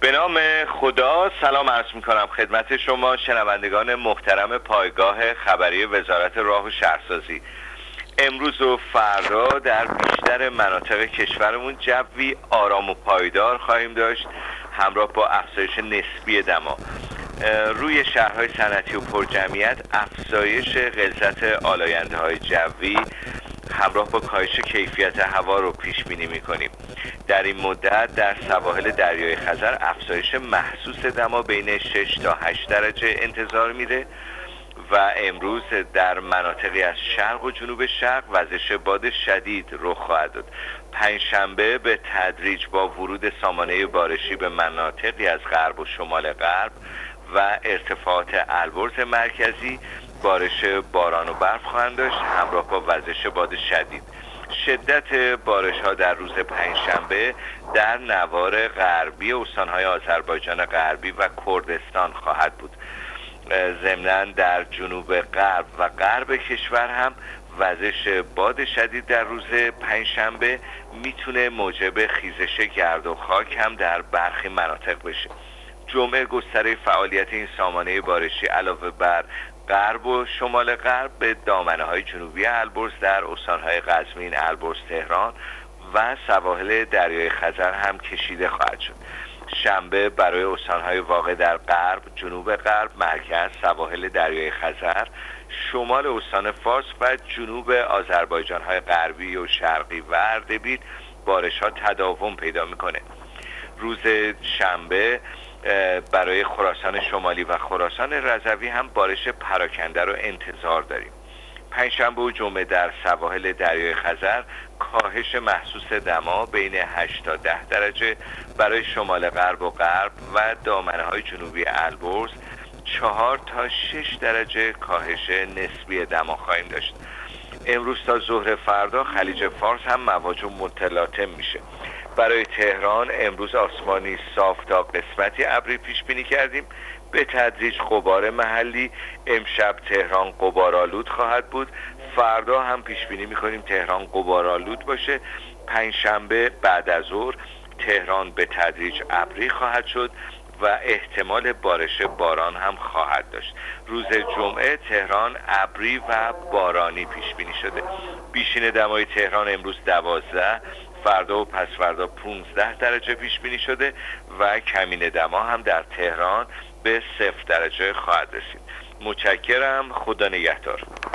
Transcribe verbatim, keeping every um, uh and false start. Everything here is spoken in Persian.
به نام خدا. سلام عرض می کنم خدمت شما شنوندگان محترم پایگاه خبری وزارت راه و شهرسازی. امروز و فردا در بیشتر مناطق کشورمون جوی آرام و پایدار خواهیم داشت، همراه با افزایش نسبی دما. روی شهرهای صنعتی و پرجمعیت افزایش غلظت آلاینده های جوی همراه با کاهش کیفیت هوا رو پیش بینی می‌کنیم. در این مدت در سواحل دریای خزر افزایش محسوس دما بین شش تا هشت درجه انتظار میره و امروز در مناطقی از شرق و جنوب شرق وزش باد شدید رخ خواهد داد. پنجشنبه به تدریج با ورود سامانه بارشی به مناطقی از غرب و شمال غرب و ارتفاعات البرز مرکزی بارش باران و برف خواهند داشت، همراه با وزش باد شدید. شدت بارش ها در روز پنجشنبه در نوار غربی استانهای آذربایجان غربی و کردستان خواهد بود. ضمناً در جنوب غرب و غرب کشور هم وزش باد شدید در روز پنجشنبه میتونه موجب خیزش گرد و خاک هم در برخی مناطق بشه. جمعه گستره فعالیت این سامانه بارشی علاوه بر غرب و شمال غرب به دامنه های جنوبی البرز در استانهای قزوین، البرز، تهران و سواحل دریای خزر هم کشیده خواهد شد. شنبه برای استانهای واقع در غرب، جنوب غرب، مرکز، سواحل دریای خزر، شمال استان فارس و جنوب آذربایجان های غربی و شرقی و اردبیل بارش ها تداوم پیدا میکنه. روز شنبه برای خراسان شمالی و خراسان رضوی هم بارش پراکنده رو انتظار داریم. پنجشنبه و جمعه در سواحل دریای خزر کاهش محسوس دما بین هشت تا ده درجه برای شمال غرب و غرب و دامنه های جنوبی البرز، چهار تا شش درجه کاهش نسبی دما خواهیم داشت. امروز تا ظهر فردا خلیج فارس هم مواج متلاطم میشه. برای تهران امروز آسمانی صاف تا قسمتی ابری پیش بینی کردیم. به تدریج غبار محلی. امشب تهران غبارآلود خواهد بود. فردا هم پیش بینی میکنیم تهران غبارآلود باشه. پنجشنبه بعد از ظهر تهران به تدریج ابری خواهد شد و احتمال بارش باران هم خواهد داشت. روز جمعه تهران ابری و بارانی پیش بینی شده. بیشین دمای تهران امروز دوازده، فردا و پس فردا پانزده درجه پیش بینی شده و کمین دما هم در تهران به صفر درجه خواهد رسید. متشکرم. خدا نگهدار.